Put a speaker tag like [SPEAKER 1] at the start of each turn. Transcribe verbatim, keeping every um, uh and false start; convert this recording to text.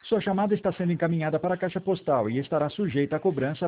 [SPEAKER 1] Sua chamada está sendo encaminhada para a caixa postal e estará sujeita a cobrança